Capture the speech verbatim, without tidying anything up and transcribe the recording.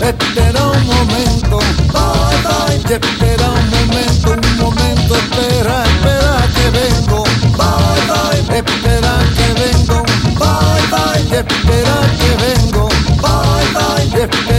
espera un momento, bye bye, y espera un momento, un momento, espera, espera que vengo, bye bye, espera que vengo, bye bye, y espera que vengo, bye bye, y espera